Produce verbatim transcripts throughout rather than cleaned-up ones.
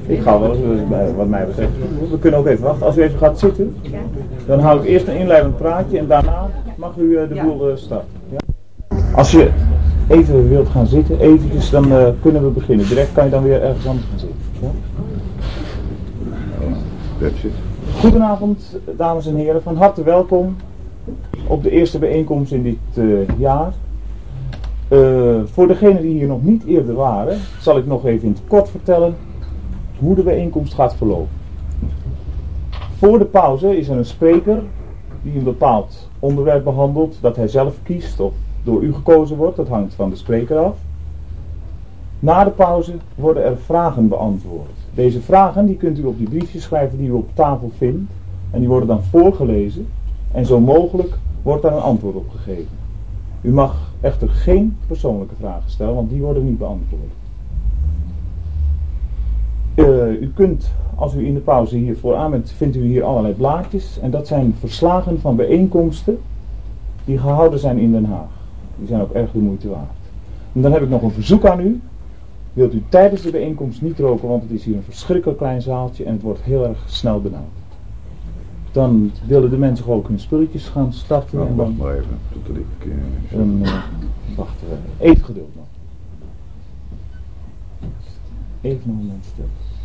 Ik ga wel, wat mij betreft. We kunnen ook even wachten. Als u even gaat zitten, dan hou ik eerst een inleidend praatje en daarna mag u de boel starten. Ja? Als je even wilt gaan zitten, eventjes, dan uh, kunnen we beginnen. Direct kan je dan weer ergens anders gaan zitten. Ja? That's it. Goedenavond, dames en heren. Van harte welkom op de eerste bijeenkomst in dit uh, jaar. Uh, voor degenen die hier nog niet eerder waren, zal ik nog even in het kort vertellen hoe de bijeenkomst gaat verlopen. Voor de pauze is er een spreker die een bepaald onderwerp behandelt dat hij zelf kiest of door u gekozen wordt. Dat hangt van de spreker af. Na de pauze worden er vragen beantwoord. Deze vragen die kunt u op die briefjes schrijven die u op tafel vindt. En die worden dan voorgelezen. En zo mogelijk wordt daar een antwoord op gegeven. U mag echter geen persoonlijke vragen stellen, want die worden niet beantwoord. Uh, u kunt, als u in de pauze hier vooraan bent, vindt u hier allerlei blaadjes. En dat zijn verslagen van bijeenkomsten die gehouden zijn in Den Haag. Die zijn ook erg de moeite waard. En dan heb ik nog een verzoek aan u. Wilt u tijdens de bijeenkomst niet roken, want het is hier een verschrikkelijk klein zaaltje en het wordt heel erg snel benauwd. Dan willen de mensen gewoon ook hun spulletjes gaan starten. Nou, en wacht dan, maar even, tot ik... Uh, dan uh, wachten we. Even geduld nog. Even een moment stil.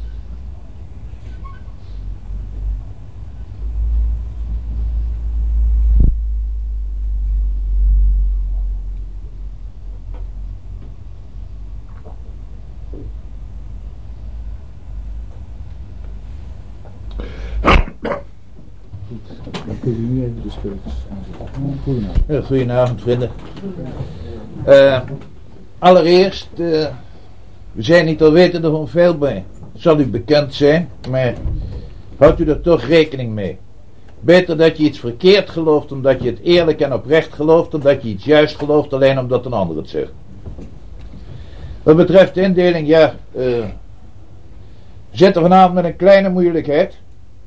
Dan kun je nu even de spulletjes aanzetten. Goedenavond. Ja, goedenavond, vrienden. Uh, allereerst, uh, we zijn niet alwetende van veel bij. Het zal u bekend zijn, maar houdt u er toch rekening mee. Beter dat je iets verkeerd gelooft omdat je het eerlijk en oprecht gelooft, dan dat je iets juist gelooft alleen omdat een ander het zegt. Wat betreft de indeling, ja, uh, we zitten vanavond met een kleine moeilijkheid.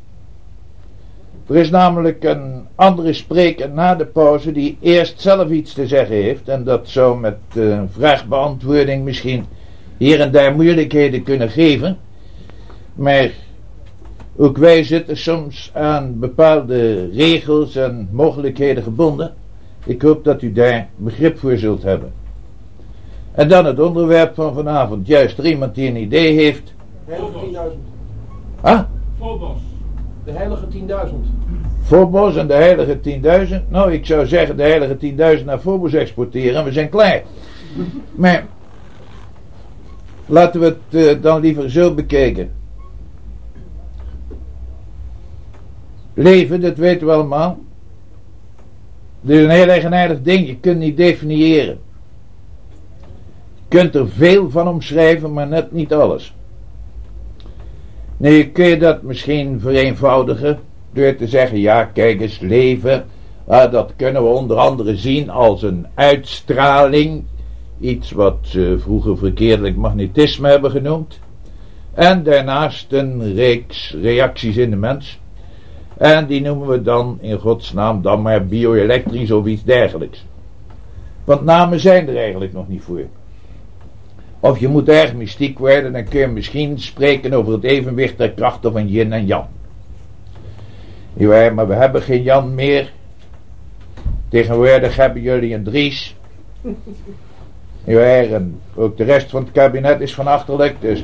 Er is namelijk een andere spreker na de pauze die eerst zelf iets te zeggen heeft. En dat zou met uh, vraagbeantwoording misschien hier en daar moeilijkheden kunnen geven. Maar ook wij zitten soms aan bepaalde regels en mogelijkheden gebonden. Ik hoop dat u daar begrip voor zult hebben. En dan het onderwerp van vanavond. Juist, er iemand die een idee heeft. Heilige tienduizend. Ah? Phobos. De heilige tienduizend. Phobos en de heilige tienduizend. Nou, ik zou zeggen de heilige tienduizend naar Phobos exporteren en we zijn klaar. Maar laten we het uh, dan liever zo bekijken. Leven, dat weten we allemaal. Dit is een heel eigenaardig ding, je kunt niet definiëren. Je kunt er veel van omschrijven, maar net niet alles. Nu kun je dat misschien vereenvoudigen door te zeggen, ja kijk eens, leven, uh, dat kunnen we onder andere zien als een uitstraling, iets wat ze uh, vroeger verkeerdelijk magnetisme hebben genoemd, en daarnaast een reeks reacties in de mens, en die noemen we dan in godsnaam dan maar bioelektrisch of iets dergelijks. Want namen zijn er eigenlijk nog niet voor. Of je moet erg mystiek worden, dan kun je misschien spreken over het evenwicht der krachten van yin en yang. Ja, maar we hebben geen Jan meer. Tegenwoordig hebben jullie een Dries. Ja, en ook de rest van het kabinet is van achterlijk, dus.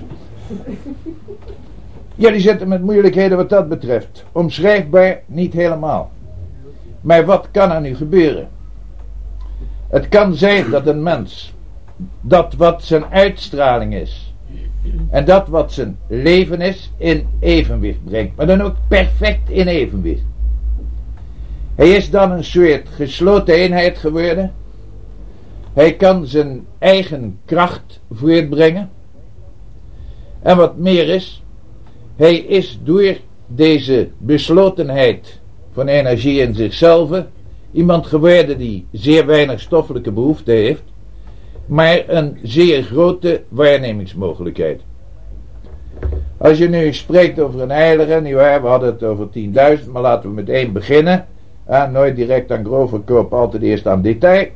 Jullie zitten met moeilijkheden wat dat betreft. Omschrijfbaar niet helemaal. Maar wat kan er nu gebeuren? Het kan zijn dat een mens dat wat zijn uitstraling is en dat wat zijn leven is in evenwicht brengt, maar dan ook perfect in evenwicht. Hij is dan een soort gesloten eenheid geworden. Hij kan zijn eigen kracht voortbrengen en wat meer is, hij is door deze beslotenheid van energie in zichzelf iemand geworden die zeer weinig stoffelijke behoefte heeft, maar een zeer grote waarnemingsmogelijkheid. Als je nu spreekt over een heilige, nu, we hadden het over tienduizend, maar laten we met één beginnen, en nooit direct aan gros verkoop, altijd eerst aan detail.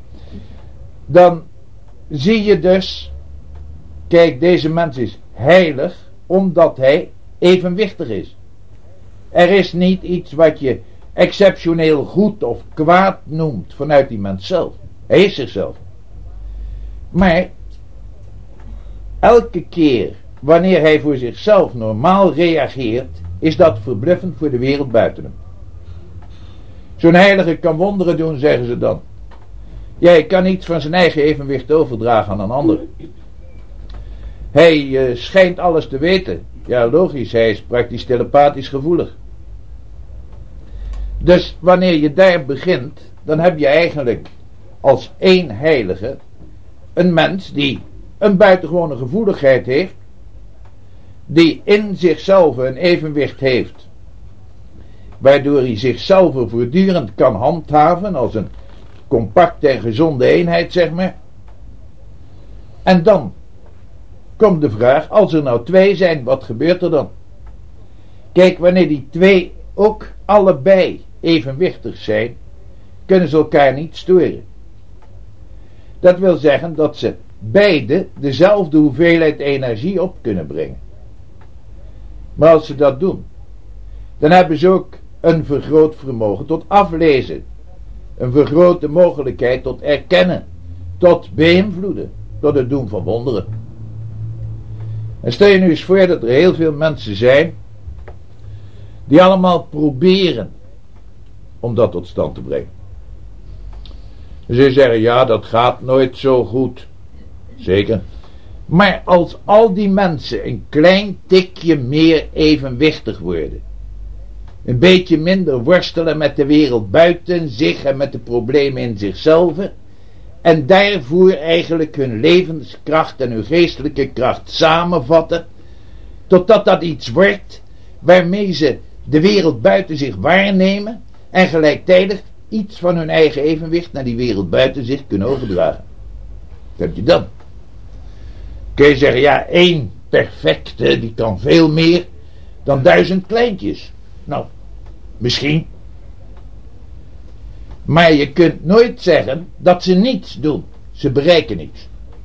Dan zie je dus, kijk, deze mens is heilig, omdat hij evenwichtig is. Er is niet iets wat je exceptioneel goed of kwaad noemt vanuit die mens zelf. Hij is zichzelf. Maar elke keer wanneer hij voor zichzelf normaal reageert, is dat verbluffend voor de wereld buiten hem. Zo'n heilige kan wonderen doen, zeggen ze dan. Jij kan iets van zijn eigen evenwicht overdragen aan een ander. Hij uh, schijnt alles te weten. Ja, logisch, hij is praktisch telepathisch gevoelig. Dus wanneer je daar begint, dan heb je eigenlijk als één heilige een mens die een buitengewone gevoeligheid heeft, die in zichzelf een evenwicht heeft, waardoor hij zichzelf voortdurend kan handhaven als een compacte en gezonde eenheid, zeg maar. En dan komt de vraag, als er nou twee zijn, wat gebeurt er dan? Kijk, wanneer die twee ook allebei evenwichtig zijn, kunnen ze elkaar niet storen. Dat wil zeggen dat ze beide dezelfde hoeveelheid energie op kunnen brengen. Maar als ze dat doen, dan hebben ze ook een vergroot vermogen tot aflezen, een vergrote mogelijkheid tot erkennen, tot beïnvloeden, tot het doen van wonderen. En stel je nu eens voor dat er heel veel mensen zijn die allemaal proberen om dat tot stand te brengen. En ze zeggen, ja, dat gaat nooit zo goed. Zeker. Maar als al die mensen een klein tikje meer evenwichtig worden, een beetje minder worstelen met de wereld buiten zich en met de problemen in zichzelf, en daarvoor eigenlijk hun levenskracht en hun geestelijke kracht samenvatten, totdat dat iets wordt waarmee ze de wereld buiten zich waarnemen en gelijktijdig iets van hun eigen evenwicht naar die wereld buiten zich kunnen overdragen. Wat heb je dan? Kun je zeggen, ja, één perfecte, die kan veel meer dan duizend kleintjes. Nou, misschien. Maar je kunt nooit zeggen dat ze niets doen. Ze bereiken niets.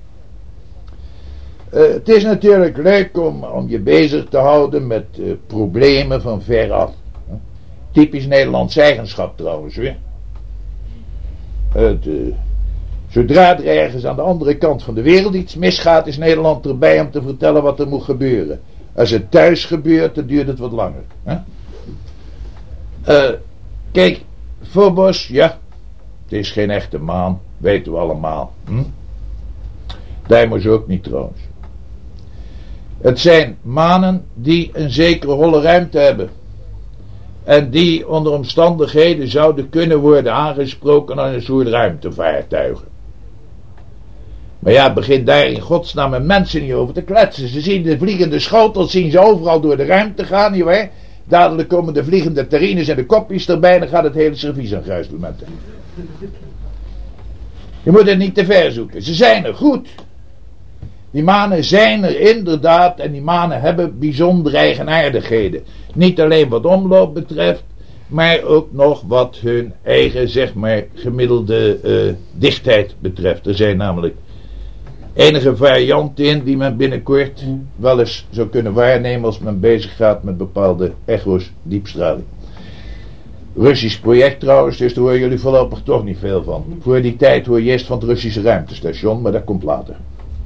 Uh, het is natuurlijk leuk om, om je bezig te houden met uh, problemen van veraf. Uh, typisch Nederlands eigenschap trouwens weer. Uh, de, zodra er ergens aan de andere kant van de wereld iets misgaat, is Nederland erbij om te vertellen wat er moet gebeuren. Als het thuis gebeurt, dan duurt het wat langer. Huh? Uh, kijk, Phobos, ja, het is geen echte maan, weten we allemaal. Hm? Deimos ook niet trouwens. Het zijn manen die een zekere holle ruimte hebben. En die onder omstandigheden zouden kunnen worden aangesproken als een soort ruimtevaartuigen. Maar ja, begin daar in godsnaam met mensen niet over te kletsen. Ze zien de vliegende schotels, zien ze overal door de ruimte gaan, nietwaar? Dadelijk komen de vliegende terrines en de kopjes erbij, dan gaat het hele servies aan gruiselmenten. Je moet het niet te ver zoeken. Ze zijn er, goed. Die manen zijn er inderdaad, en die manen hebben bijzondere eigenaardigheden. Niet alleen wat omloop betreft, maar ook nog wat hun eigen, zeg maar, gemiddelde uh, dichtheid betreft. Er zijn namelijk enige varianten in die men binnenkort wel eens zou kunnen waarnemen als men bezig gaat met bepaalde echo's diepstraling. Russisch project trouwens, dus daar horen jullie voorlopig toch niet veel van. Voor die tijd hoor je eerst van het Russische ruimtestation, maar dat komt later.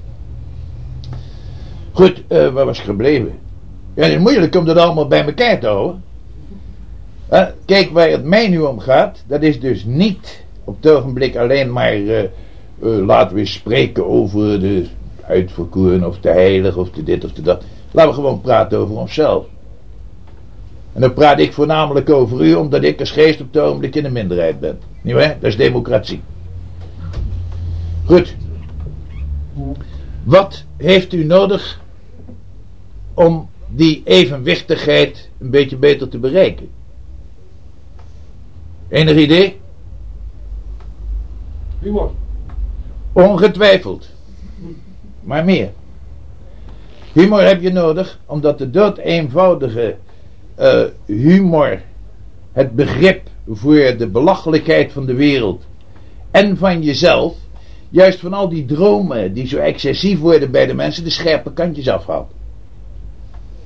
Goed, uh, waar was ik gebleven? Ja, het is moeilijk om dat allemaal bij elkaar te houden. Uh, kijk, waar het mij nu om gaat, dat is dus niet op het ogenblik alleen maar, uh, uh, laten we spreken over de uitverkoren of de heilige of de dit of de dat. Laten we gewoon praten over onszelf. En dan praat ik voornamelijk over u, omdat ik als geest op het ogenblik in de minderheid ben. Niet waar? Dat is democratie. Goed. Wat heeft u nodig om die evenwichtigheid een beetje beter te bereiken? Enig idee? Humor. Ongetwijfeld. Maar meer. Humor heb je nodig, omdat de dood eenvoudige uh, humor, het begrip voor de belachelijkheid van de wereld en van jezelf, juist van al die dromen die zo excessief worden bij de mensen, de scherpe kantjes afhaalt.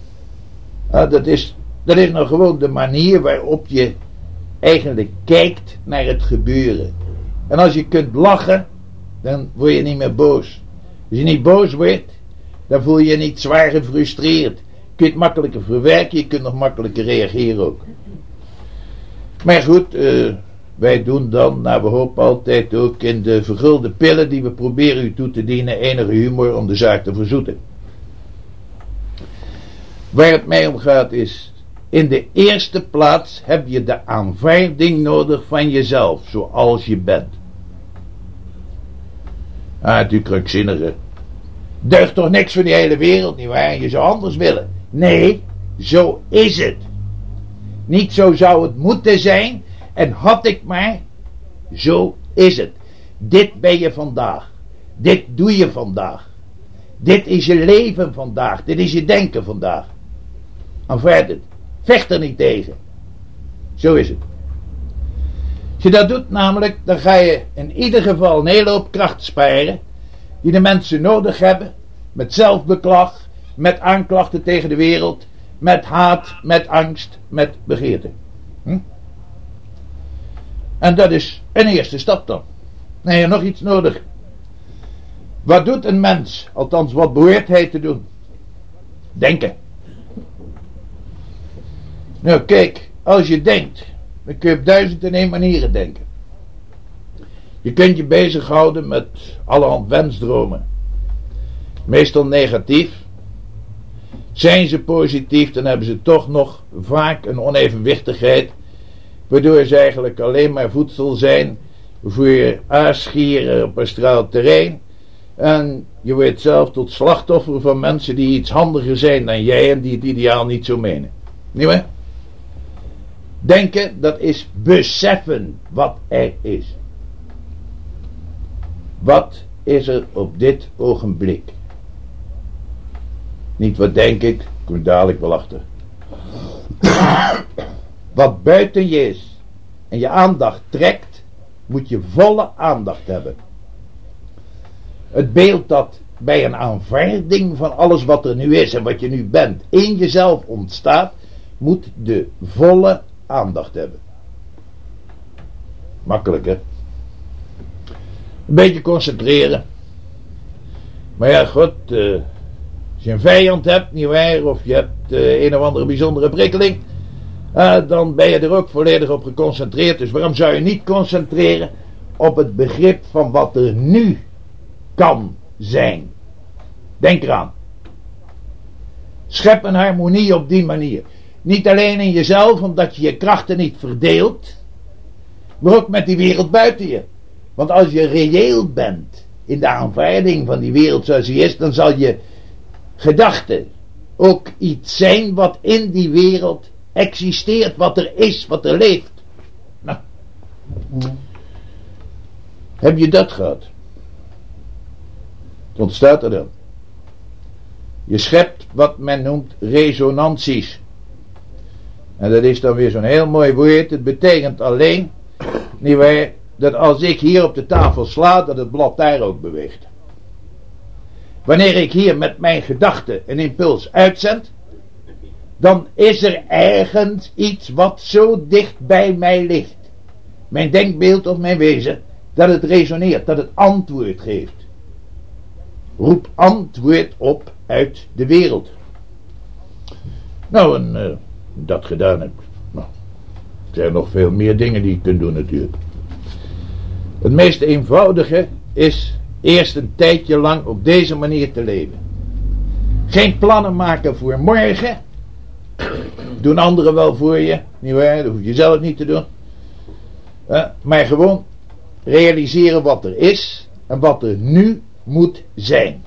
Uh, dat, is, dat is nou gewoon de manier waarop je eigenlijk kijkt naar het gebeuren. En als je kunt lachen, dan word je niet meer boos. Als je niet boos wordt, dan voel je je niet zwaar gefrustreerd. Je kunt makkelijker verwerken, je kunt nog makkelijker reageren ook. Maar goed, uh, wij doen dan, nou we hopen altijd ook in de vergulde pillen die we proberen u toe te dienen, enige humor om de zaak te verzoeten. Waar het mij om gaat is, in de eerste plaats heb je de aanvaarding nodig van jezelf, zoals je bent. Ah, die krankzinnige. Deugt toch niks van die hele wereld, nietwaar? Je zou anders willen. Nee, zo is het. Niet zo zou het moeten zijn, en had ik maar, zo is het. Dit ben je vandaag. Dit doe je vandaag. Dit is je leven vandaag. Dit is je denken vandaag. Aanvaard het. Vecht er niet tegen. Zo is het. Als je dat doet namelijk, dan ga je in ieder geval een hele hoop kracht sparen die de mensen nodig hebben, met zelfbeklag, met aanklachten tegen de wereld, met haat, met angst, met begeerte. Hm? En dat is een eerste stap dan. Dan heb je nog iets nodig. Wat doet een mens? Althans, wat behoort hij te doen? Denken. Nou kijk, als je denkt, dan kun je op duizend en één manieren denken. Je kunt je bezighouden met allerhand wensdromen. Meestal negatief. Zijn ze positief, dan hebben ze toch nog vaak een onevenwichtigheid, waardoor ze eigenlijk alleen maar voedsel zijn voor aasgieren op astraal terrein. En je wordt zelf tot slachtoffer van mensen die iets handiger zijn dan jij en die het ideaal niet zo menen. Niet waar? Denken, dat is beseffen wat er is. Wat is er op dit ogenblik? Niet wat denk ik, kom ik dadelijk wel achter. Wat buiten je is en je aandacht trekt, moet je volle aandacht hebben. Het beeld dat bij een aanvaarding van alles wat er nu is en wat je nu bent in jezelf ontstaat, moet de volle aandacht hebben. Makkelijk, hè? Een beetje concentreren. Maar ja, goed, uh, als je een vijand hebt, nietwaar, of je hebt uh, een of andere bijzondere prikkeling, uh, dan ben je er ook volledig op geconcentreerd. Dus waarom zou je niet concentreren op het begrip van wat er nu kan zijn? Denk eraan. Schep een harmonie op die manier. Niet alleen in jezelf, omdat je je krachten niet verdeelt, maar ook met die wereld buiten je. Want als je reëel bent in de aanvaarding van die wereld zoals die is, dan zal je gedachte ook iets zijn wat in die wereld existeert, wat er is, wat er leeft. Nou, heb je dat gehad? Wat ontstaat er dan? Je schept wat men noemt resonanties. En dat is dan weer zo'n heel mooi woord. Het betekent alleen, nietwaar, dat als ik hier op de tafel sla, dat het blad daar ook beweegt. Wanneer ik hier met mijn gedachten een impuls uitzend, dan is er ergens iets wat zo dicht bij mij ligt. Mijn denkbeeld of mijn wezen, dat het resoneert, dat het antwoord geeft. Roep antwoord op uit de wereld. Nou, en uh, dat gedaan heb. Nou, er zijn nog veel meer dingen die je kunt doen natuurlijk. Het meest eenvoudige is eerst een tijdje lang op deze manier te leven. Geen plannen maken voor morgen. Doen anderen wel voor je. Nietwaar, dat hoef je zelf niet te doen. Uh, maar gewoon realiseren wat er is en wat er nu moet zijn.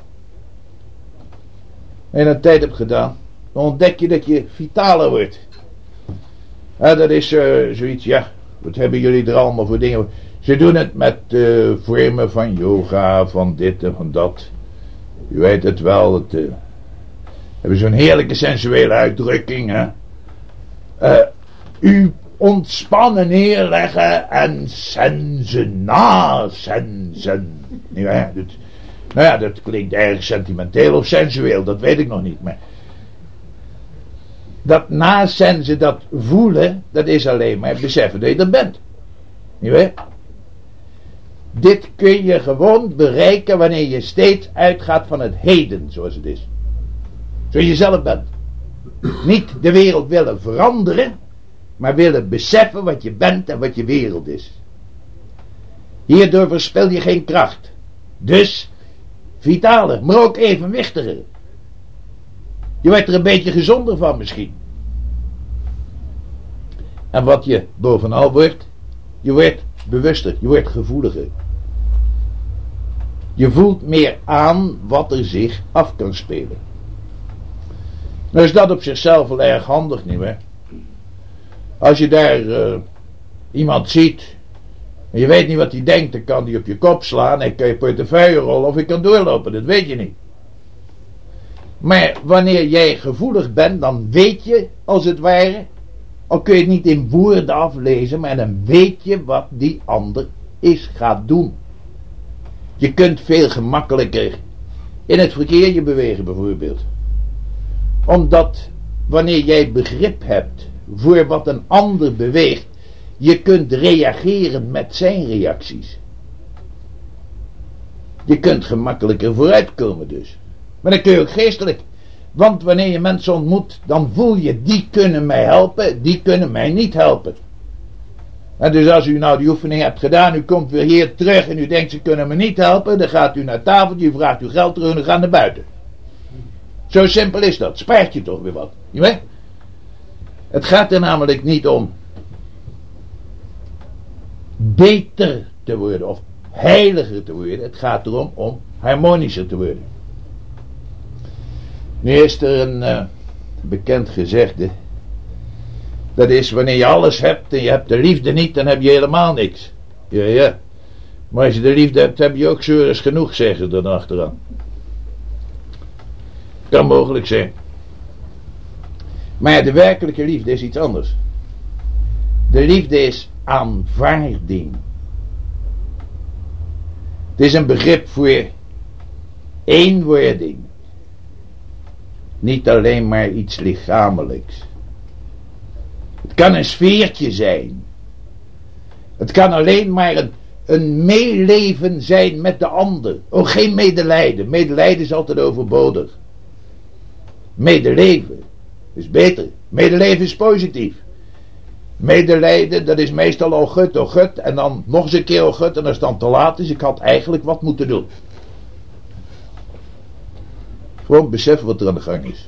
En je een tijd hebt gedaan, dan ontdek je dat je vitaler wordt. Uh, dat is uh, zoiets, ja, wat hebben jullie er allemaal voor dingen? Ze doen het met uh, vormen van yoga, van dit en van dat. U weet het wel, het uh, hebben zo'n heerlijke sensuele uitdrukking, hè. Uh, u ontspannen neerleggen en sensen nasensen. Ja, dat, nou ja, dat klinkt erg sentimenteel of sensueel, dat weet ik nog niet, maar Dat nasensen, dat voelen, dat is alleen maar beseffen dat je er bent. Niet waar? Dit kun je gewoon bereiken wanneer je steeds uitgaat van het heden zoals het is. Zoals je zelf bent. Niet de wereld willen veranderen, maar willen beseffen wat je bent en wat je wereld is. Hierdoor verspil je geen kracht. Dus vitaler, maar ook evenwichtiger. Je wordt er een beetje gezonder van misschien. En wat je bovenal wordt, je wordt bewuster, je wordt gevoeliger. Je voelt meer aan wat er zich af kan spelen. Nou is dat op zichzelf wel erg handig, nietwaar? Als je daar uh, iemand ziet en je weet niet wat hij denkt, dan kan hij op je kop slaan en kan je portefeuille rollen of je kan doorlopen, dat weet je niet. Maar wanneer jij gevoelig bent, dan weet je, als het ware, al kun je het niet in woorden aflezen, maar dan weet je wat die ander is gaat doen. Je kunt veel gemakkelijker in het verkeer je bewegen bijvoorbeeld. Omdat wanneer jij begrip hebt voor wat een ander beweegt, je kunt reageren met zijn reacties. Je kunt gemakkelijker vooruitkomen dus. Maar dan kun je ook geestelijk. Want wanneer je mensen ontmoet, dan voel je, die kunnen mij helpen, die kunnen mij niet helpen. En dus als u nou die oefening hebt gedaan, u komt weer hier terug en u denkt ze kunnen me niet helpen, dan gaat u naar tafel, u vraagt uw geld terug en u gaat naar buiten. Zo simpel is dat, spaart je toch weer wat. Niet waar? Het gaat er namelijk niet om beter te worden of heiliger te worden, het gaat erom om harmonischer te worden. Nu is er een uh, bekend gezegde. Dat is wanneer je alles hebt en je hebt de liefde niet, dan heb je helemaal niks. Ja, ja. Maar als je de liefde hebt, heb je ook zeuris genoeg, zeggen ze dan achteraan. Kan mogelijk zijn. Maar de werkelijke liefde is iets anders. De liefde is aanvaarding. Het is een begrip voor eenwording. Niet alleen maar iets lichamelijks. Het kan een sfeertje zijn. Het kan alleen maar een, een meeleven zijn met de ander. Oh, geen medelijden. Medelijden is altijd overbodig. Medeleven is beter. Medeleven is positief. Medelijden, dat is meestal oh gut, oh gut. En dan nog eens een keer oh gut. En als het dan te laat is, ik had eigenlijk wat moeten doen. Gewoon beseffen wat er aan de gang is.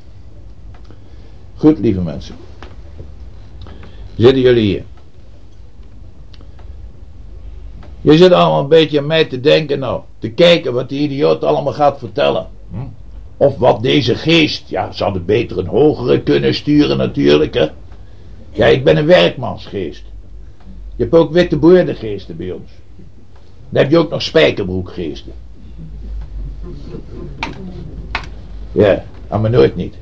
Goed, lieve mensen. Zitten jullie hier? Je zit allemaal een beetje aan mij te denken nou. Te kijken wat die idioot allemaal gaat vertellen. Hm? Of wat deze geest. Ja, ze hadden beter een hogere kunnen sturen natuurlijk. Hè? Ja, ik ben een werkmansgeest. Je hebt ook witte boerdengeesten bij ons. Dan heb je ook nog spijkerbroekgeesten. Ja, aan me nooit niet.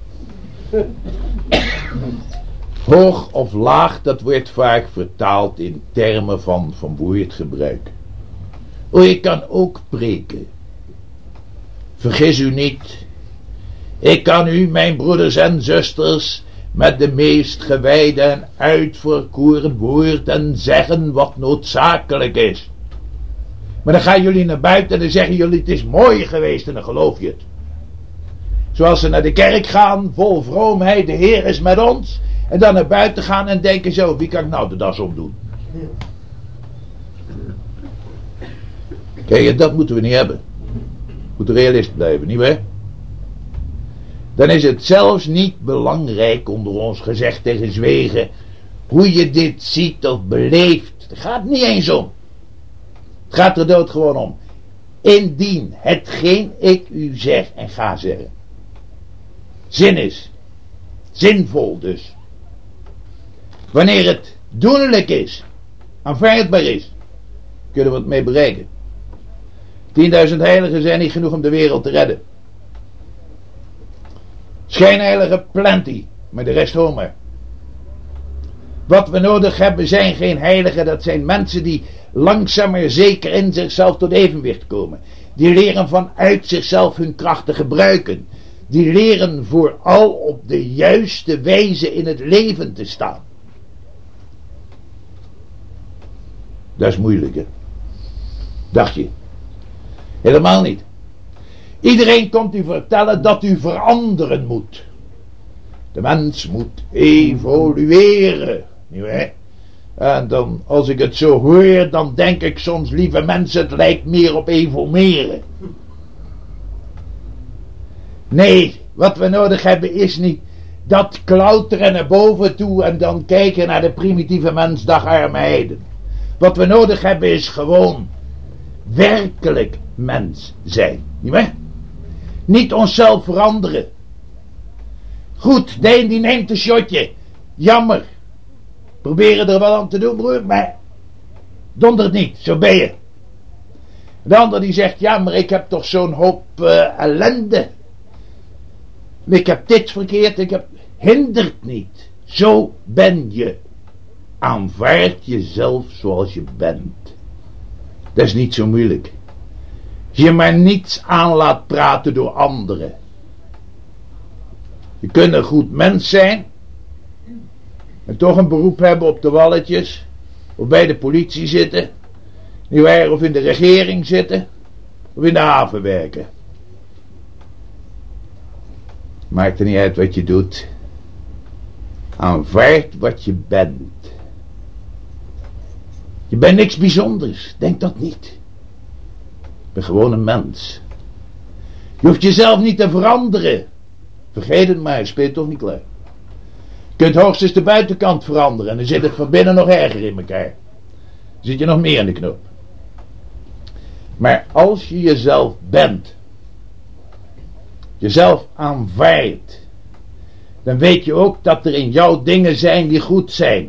Hoog of laag, dat wordt vaak vertaald in termen van, van woordgebruik. O, je kan ook preken. Vergis u niet. Ik kan u, mijn broeders en zusters, met de meest gewijde en uitverkoren woorden zeggen wat noodzakelijk is. Maar dan gaan jullie naar buiten en dan zeggen jullie het is mooi geweest en dan geloof je het. Zoals ze naar de kerk gaan, vol vroomheid, de Heer is met ons. En dan naar buiten gaan en denken zo, wie kan ik nou de das opdoen? Kijk, dat moeten we niet hebben. We moeten realist blijven, nietwaar? Dan is het zelfs niet belangrijk, onder ons gezegd tegen zwegen, hoe je dit ziet of beleeft. Het gaat niet eens om. Het gaat er dood gewoon om. Indien hetgeen ik u zeg en ga zeggen zin is, zinvol dus, wanneer het doenlijk is, aanvaardbaar is, kunnen we het mee bereiken. tienduizend heiligen zijn niet genoeg om de wereld te redden. Schijnheiligen plenty, maar de rest homer. Wat we nodig hebben zijn geen heiligen, dat zijn mensen die langzaam maar zeker in zichzelf tot evenwicht komen. Die leren vanuit zichzelf hun kracht te gebruiken. die leren vooral op de juiste wijze in het leven te staan. Dat is moeilijk, hè? Dacht je? Helemaal niet. Iedereen komt u vertellen dat u veranderen moet. De mens moet evolueren. Nietwaar? En dan, als ik het zo hoor, dan denk ik soms, lieve mensen, het lijkt meer op evolmeren. Nee, wat we nodig hebben is niet dat klauteren naar boven toe en dan kijken naar de primitieve mens, dagarme heiden. Wat we nodig hebben is gewoon werkelijk mens zijn. Nietwaar? Niet onszelf veranderen. Goed, de een die neemt een shotje. Jammer. Proberen er wel aan te doen, broer, maar dondert niet, zo ben je. De ander die zegt, ja, maar ik heb toch zo'n hoop uh, ellende. Ik heb dit verkeerd, ik heb... Hindert niet. Zo ben je. Aanvaard jezelf zoals je bent. Dat is niet zo moeilijk. Je maar niets aan laat praten door anderen. Je kunt een goed mens zijn en toch een beroep hebben op de walletjes, of bij de politie zitten, nietwaar, of in de regering zitten, of in de haven werken. Maakt er niet uit wat je doet. Aanvaard wat je bent. Je bent niks bijzonders, denk dat niet. Je bent gewoon een mens. Je hoeft jezelf niet te veranderen. Vergeet het maar, speelt toch niet klaar. Je kunt hoogstens de buitenkant veranderen en dan zit het van binnen nog erger in elkaar. Dan zit je nog meer in de knoop. Maar als je jezelf bent, jezelf aanvaardt, dan weet je ook dat er in jou dingen zijn die goed zijn.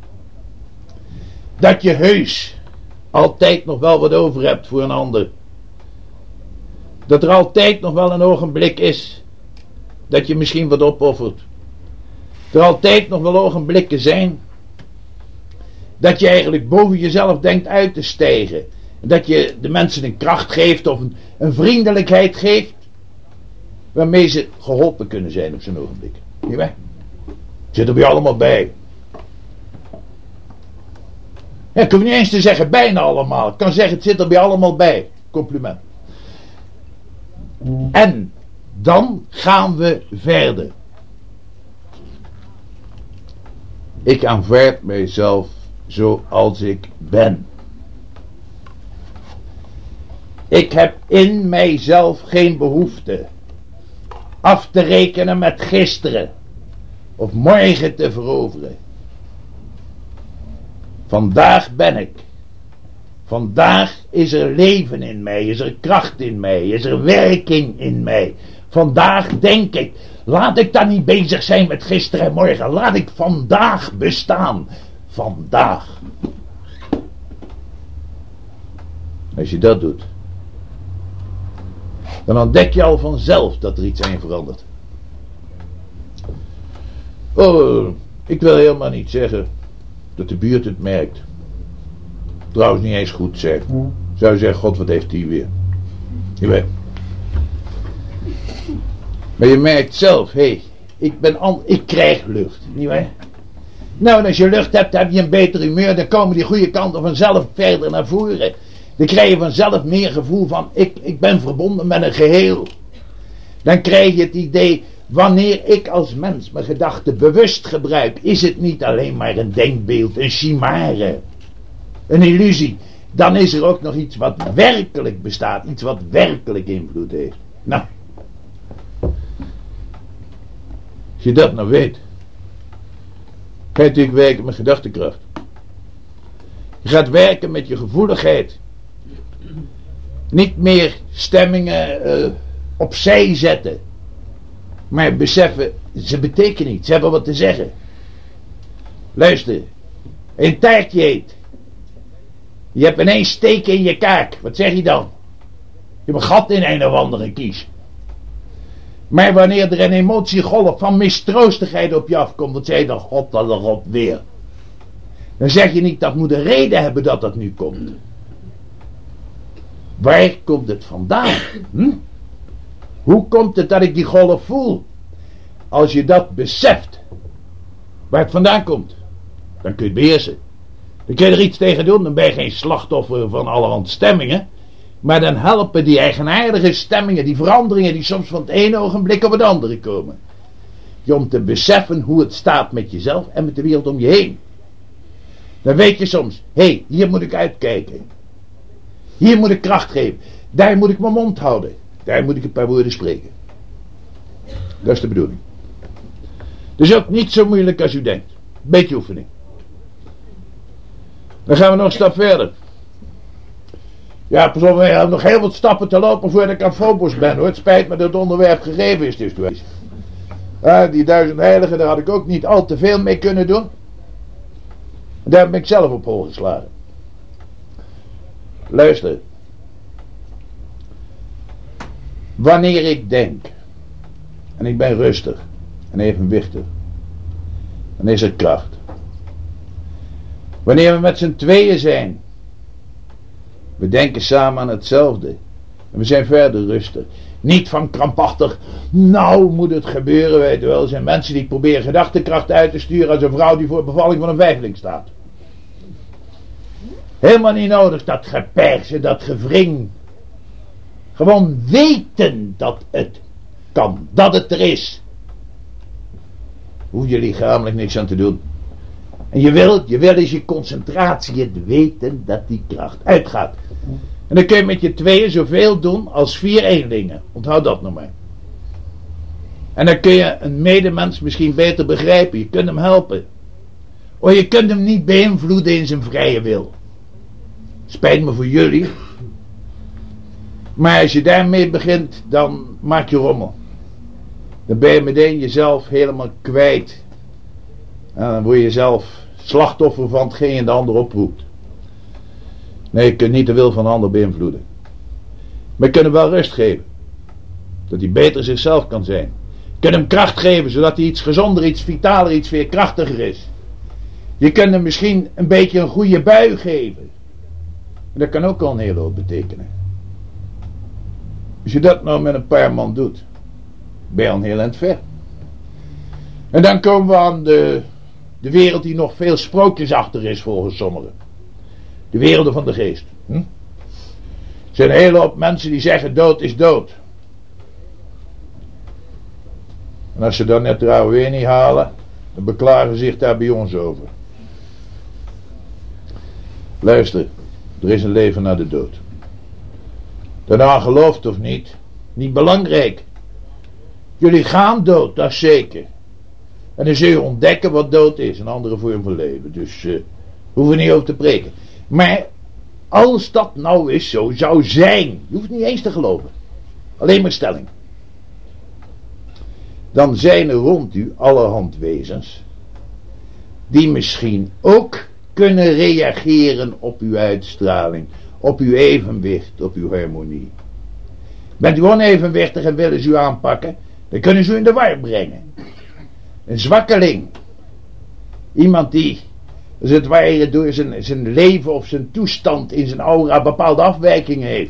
Dat je heus altijd nog wel wat over hebt voor een ander. Dat er altijd nog wel een ogenblik is dat je misschien wat opoffert. Er altijd nog wel ogenblikken zijn dat je eigenlijk boven jezelf denkt uit te stijgen. Dat je de mensen een kracht geeft of een, een vriendelijkheid geeft waarmee ze geholpen kunnen zijn op zo'n ogenblik. Niet waar? Zit er bij allemaal bij. Ja, ik hoef niet eens te zeggen bijna allemaal. Ik kan zeggen het zit er bij allemaal bij. Compliment. En dan gaan we verder. Ik aanvaard mijzelf zoals ik ben. Ik heb in mijzelf geen behoefte af te rekenen met gisteren of morgen te veroveren. Vandaag ben ik. Vandaag is er leven in mij, is er kracht in mij, is er werking in mij. Vandaag denk ik, laat ik dan niet bezig zijn met gisteren en morgen. Laat ik vandaag bestaan. Vandaag. Als je dat doet, dan ontdek je al vanzelf dat er iets aan je verandert. Oh, ik wil helemaal niet zeggen dat de buurt het merkt. Trouwens niet eens goed zegt. Zou je zeggen, god wat heeft die weer. Je weet. Maar je merkt zelf, hé, hey, ik ben an- ik krijg lucht, nietwaar? Nou, en als je lucht hebt, heb je een beter humeur, dan komen die goede kanten vanzelf verder naar voren. Dan krijg je vanzelf meer gevoel van, ik, ik ben verbonden met een geheel. Dan krijg je het idee, wanneer ik als mens mijn gedachten bewust gebruik, is het niet alleen maar een denkbeeld, een chimère, een illusie. Dan is er ook nog iets wat werkelijk bestaat, iets wat werkelijk invloed heeft. Nou, als je dat nou weet, ga je natuurlijk werken met gedachtekracht. Je gaat werken met je gevoeligheid. Niet meer stemmingen uh, opzij zetten. Maar beseffen, ze betekenen iets. Ze hebben wat te zeggen. Luister. Een taartje eet. Je hebt ineens steken in je kaak. Wat zeg je dan? Je hebt een gat in een of andere kies. Maar wanneer er een emotiegolf van mistroostigheid op je afkomt, wat zeg je dan? God, dat erop weer. Dan zeg je niet, dat moet een reden hebben dat dat nu komt. Waar komt het vandaan? Hm? Hoe komt het dat ik die golf voel? Als je dat beseft, waar het vandaan komt, dan kun je het beheersen. Dan kun je er iets tegen doen, dan ben je geen slachtoffer van allerhand stemmingen. Maar dan helpen die eigenaardige stemmingen, die veranderingen die soms van het ene ogenblik op het andere komen. Je om te beseffen hoe het staat met jezelf en met de wereld om je heen. Dan weet je soms, hé, hey, hier moet ik uitkijken. Hier moet ik kracht geven. Daar moet ik mijn mond houden. Daar moet ik een paar woorden spreken. Dat is de bedoeling. Dus ook niet zo moeilijk als u denkt. Beetje oefening. Dan gaan we nog een stap verder. Ja, pas op, we hebben nog heel wat stappen te lopen voordat ik aan Phobos ben, hoor. Het spijt me dat het onderwerp gegeven is, dus geweest. Ah, die duizend heiligen, daar had ik ook niet al te veel mee kunnen doen. Daar heb ik zelf op hol geslagen. Luister. Wanneer ik denk, en ik ben rustig en evenwichtig, dan is er kracht. Wanneer we met z'n tweeën zijn, we denken samen aan hetzelfde en we zijn verder rustig. Niet van krampachtig, nou moet het gebeuren, weet je wel. Er zijn mensen die proberen gedachtenkracht uit te sturen als een vrouw die voor bevalling van een vijfling staat. Helemaal niet nodig, dat gepersen, dat gevring. Gewoon weten dat het kan, dat het er is. Hoef je lichamelijk niks aan te doen. En je wil, je wil is je concentratie, het weten dat die kracht uitgaat. En dan kun je met je tweeën zoveel doen als vier eenlingen. Onthoud dat nog maar. En dan kun je een medemens misschien beter begrijpen. Je kunt hem helpen. Of je kunt hem niet beïnvloeden in zijn vrije wil. Spijt me voor jullie. Maar als je daarmee begint, dan maak je rommel. Dan ben je meteen jezelf helemaal kwijt. En dan word je zelf slachtoffer van hetgeen de ander oproept. Nee, je kunt niet de wil van de ander beïnvloeden. Maar je kunt hem wel rust geven. Dat hij beter zichzelf kan zijn. Je kunt hem kracht geven, zodat hij iets gezonder, iets vitaler, iets veerkrachtiger is. Je kunt hem misschien een beetje een goede bui geven. En dat kan ook al een hele hoop betekenen. Als je dat nou met een paar man doet, ben je al een heel eind ver. En dan komen we aan de, de wereld die nog veel sprookjesachtig is volgens sommigen. De werelden van de geest. Hm? Er zijn een hele hoop mensen die zeggen dood is dood. En als ze dan net de oude weer niet halen, dan beklagen ze zich daar bij ons over. Luister, er is een leven na de dood. Daarna gelooft of niet, niet belangrijk. Jullie gaan dood, dat is zeker. En dan zul je ontdekken wat dood is, een andere vorm van leven. Dus uh, hoeven we niet over te preken. Maar als dat nou eens zo zou zijn, je hoeft niet eens te geloven. Alleen maar stelling. Dan zijn er rond u allerhand wezens die misschien ook kunnen reageren op uw uitstraling, op uw evenwicht, op uw harmonie. Bent u onevenwichtig en willen ze u aanpakken, dan kunnen ze u in de war brengen. Een zwakkeling, iemand die als het ware door zijn, zijn leven of zijn toestand in zijn aura bepaalde afwijkingen heeft.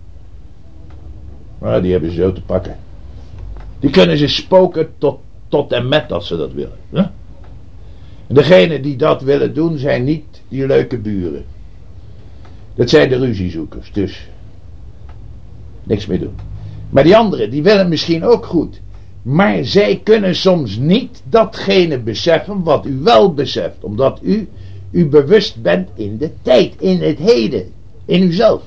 Maar die hebben ze zo te pakken. Die kunnen ze spoken tot, tot en met als ze dat willen. Hè? En degenen die dat willen doen zijn niet die leuke buren. Dat zijn de ruziezoekers, dus niks meer doen. Maar die anderen, die willen misschien ook goed. Maar zij kunnen soms niet datgene beseffen wat u wel beseft. Omdat u u bewust bent in de tijd, in het heden, in uzelf.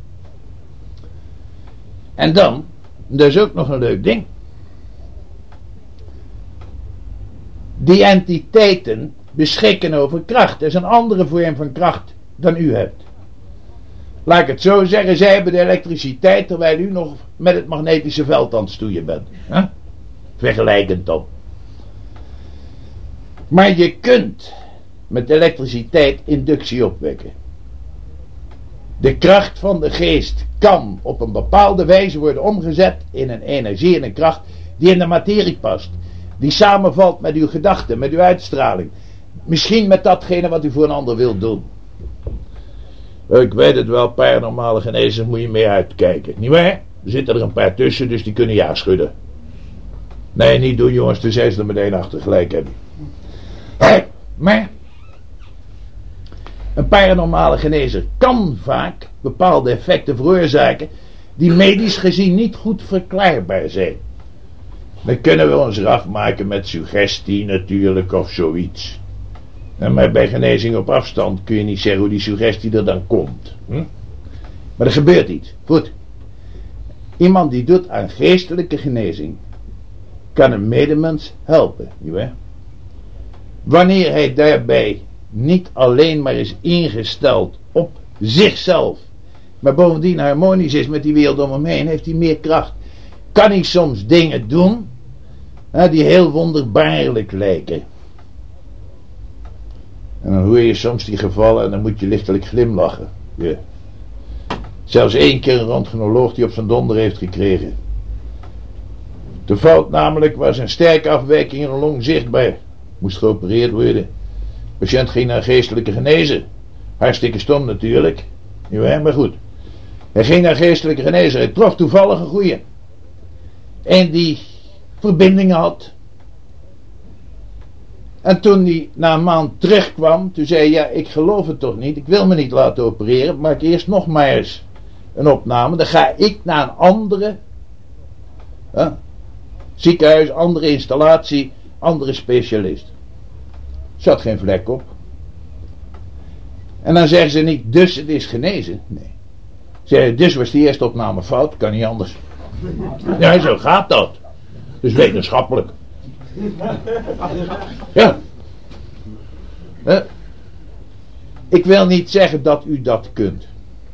En dan, dat is ook nog een leuk ding. Die entiteiten beschikken over kracht. Dat is een andere vorm van kracht dan u hebt. Laat ik het zo zeggen, zij hebben de elektriciteit terwijl u nog met het magnetische veld aan het stoeien bent. Huh? Vergelijkend dan. Maar je kunt met elektriciteit inductie opwekken. De kracht van de geest kan op een bepaalde wijze worden omgezet in een energie en een kracht die in de materie past. Die samenvalt met uw gedachten, met uw uitstraling. Misschien met datgene wat u voor een ander wilt doen. Ik weet het wel, paranormale genezers moet je mee uitkijken. Niet waar? Er zitten er een paar tussen, dus die kunnen ja schudden. Nee, niet doen jongens, toen zijn ze er meteen achter, gelijk hebben. Maar een paranormale genezer kan vaak bepaalde effecten veroorzaken die medisch gezien niet goed verklaarbaar zijn. Dan kunnen we ons eraf maken met suggestie natuurlijk of zoiets. Maar bij genezing op afstand kun je niet zeggen hoe die suggestie er dan komt. Hm? Maar er gebeurt iets. Goed. Iemand die doet aan geestelijke genezing kan een medemens helpen. Nietwaar? Wanneer hij daarbij niet alleen maar is ingesteld op zichzelf, maar bovendien harmonisch is met die wereld om hem heen, heeft hij meer kracht. Kan hij soms dingen doen hè, die heel wonderbaarlijk lijken. En dan hoor je soms die gevallen en dan moet je lichtelijk glimlachen. Ja. Zelfs één keer een röntgenoloog die op zijn donder heeft gekregen. De fout namelijk was een sterke afwijking in de long zichtbaar. Moest geopereerd worden. De patiënt ging naar geestelijke genezer. Hartstikke stom natuurlijk. Ja, maar goed. Hij ging naar geestelijke genezer. Hij trof toevallig een goeie. En die verbindingen had. En toen hij na een maand terugkwam, toen zei hij, ja, ik geloof het toch niet. Ik wil me niet laten opereren. Maak eerst nog maar eens een opname. Dan ga ik naar een andere hè, ziekenhuis, andere installatie, andere specialist. Zat geen vlek op. En dan zeggen ze niet, dus het is genezen. Nee. Zeggen, dus was die eerste opname fout, kan niet anders. Ja, zo gaat dat. Dus wetenschappelijk. Ja. Huh? Ik wil niet zeggen dat u dat kunt.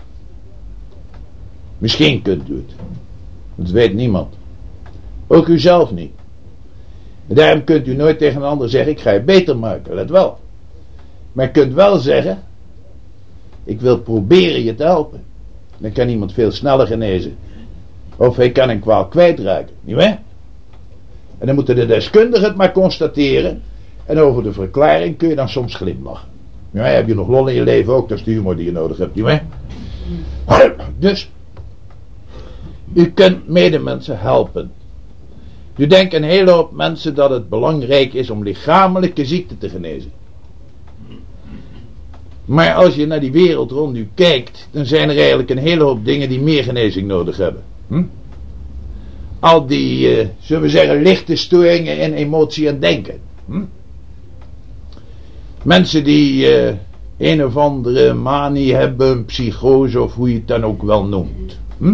Misschien kunt u het. Dat weet niemand. Ook u zelf niet. En daarom kunt u nooit tegen een ander zeggen, ik ga je beter maken, let wel. Maar je kunt wel zeggen, ik wil proberen je te helpen. Dan kan iemand veel sneller genezen. Of hij kan een kwaal kwijtraken, nietwaar? En dan moeten de deskundigen het maar constateren. En over de verklaring kun je dan soms glimlachen. Ja, heb je nog lol in je leven ook, dat is de humor die je nodig hebt, nietwaar? Dus, u kunt medemensen helpen. U denkt een hele hoop mensen dat het belangrijk is om lichamelijke ziekte te genezen. Maar als je naar die wereld rond u kijkt, dan zijn er eigenlijk een hele hoop dingen die meer genezing nodig hebben. Hm? Al die, uh, zullen we zeggen, lichte storingen in emotie en denken. Hm? Mensen die uh, een of andere manie hebben, psychose of hoe je het dan ook wel noemt. Hm?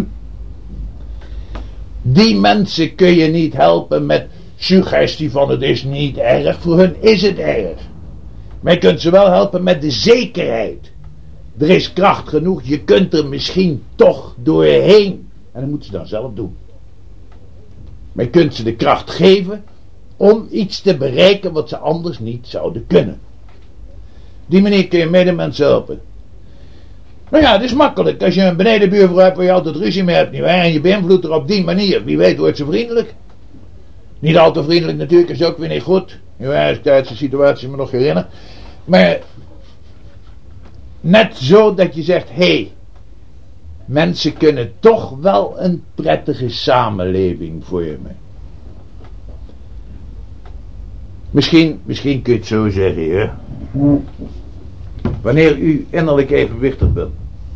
Die mensen kun je niet helpen met suggestie van het is niet erg. Voor hun is het erg. Maar je kunt ze wel helpen met de zekerheid. Er is kracht genoeg, je kunt er misschien toch doorheen. En dat moeten ze dan zelf doen. Maar je kunt ze de kracht geven om iets te bereiken wat ze anders niet zouden kunnen. Op die manier kun je medemensen helpen. Nou ja, het is makkelijk. Als je een benedenbuurvrouw hebt waar je altijd ruzie mee hebt, nietwaar, en je beïnvloedt er op die manier, wie weet wordt ze vriendelijk. Niet al te vriendelijk natuurlijk, is ook weer niet goed. Ja, als ik tijdens de situatie me nog herinner. Maar net zo dat je zegt, hé, hey, mensen kunnen toch wel een prettige samenleving vormen. Misschien, misschien kun je het zo zeggen, hè. Wanneer u innerlijk evenwichtig bent,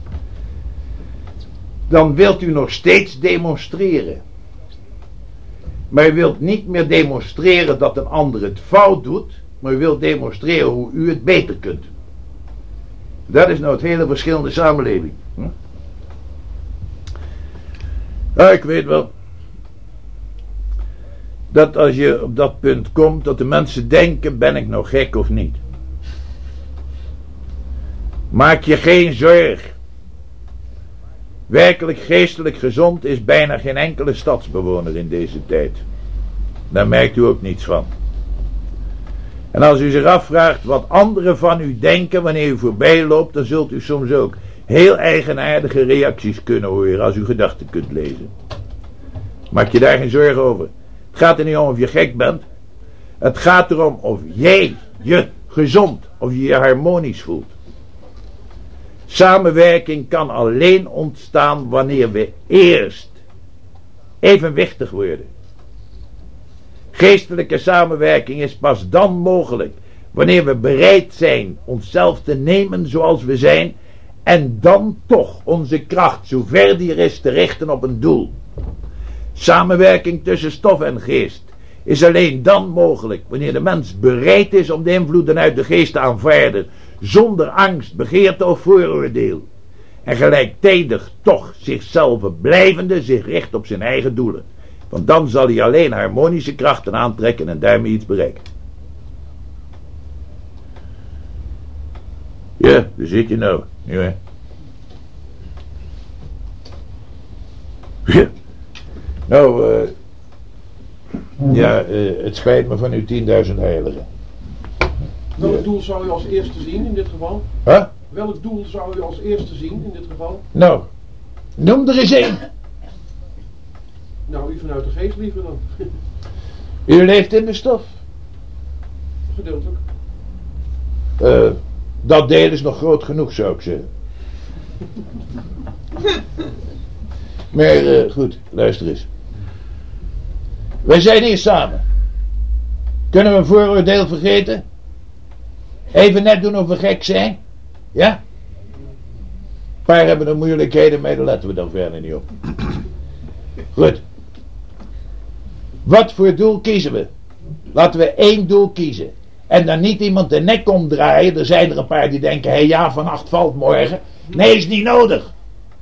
dan wilt u nog steeds demonstreren. Maar u wilt niet meer demonstreren dat een ander het fout doet, maar u wilt demonstreren hoe u het beter kunt. Dat is nou het hele verschil in de samenleving. Hm? Ja, ik weet wel dat als je op dat punt komt, dat de mensen denken, ben ik nou gek of niet? Maak je geen zorg. Werkelijk geestelijk gezond is bijna geen enkele stadsbewoner in deze tijd. Daar merkt u ook niets van. En als u zich afvraagt wat anderen van u denken wanneer u voorbij loopt, dan zult u soms ook heel eigenaardige reacties kunnen horen als u gedachten kunt lezen. Maak je daar geen zorgen over. Het gaat er niet om of je gek bent. Het gaat erom of jij je gezond, of je je harmonisch voelt. Samenwerking kan alleen ontstaan wanneer we eerst evenwichtig worden. Geestelijke samenwerking is pas dan mogelijk wanneer we bereid zijn onszelf te nemen zoals we zijn en dan toch onze kracht, zover die er is, te richten op een doel. Samenwerking tussen stof en geest is alleen dan mogelijk wanneer de mens bereid is om de invloeden uit de geest te aanvaarden, zonder angst, begeerte of vooroordeel, en gelijktijdig toch zichzelf blijvende zich richt op zijn eigen doelen. Want dan zal hij alleen harmonische krachten aantrekken en daarmee iets bereiken. Ja, daar zit je nou. Ja. Ja. Nou, uh, ja, uh, het spijt me van uw tienduizend heiligen. Welk doel zou u als eerste zien in dit geval? Huh? Welk doel zou u als eerste zien in dit geval? Nou, noem er eens één. Nou, u vanuit de geest liever dan. U leeft in de stof. Gedeeltelijk. Uh, dat deel is nog groot genoeg, zou ik zeggen. Maar uh, goed, luister eens. Wij zijn hier samen. Kunnen we een vooroordeel vergeten? Even net doen of we gek zijn? Ja? Een paar hebben er moeilijkheden mee, daar letten we dan verder niet op. Goed. Wat voor doel kiezen we? Laten we één doel kiezen. En dan niet iemand de nek omdraaien. Er zijn er een paar die denken, hé hey, ja, vannacht valt morgen. Nee, is niet nodig.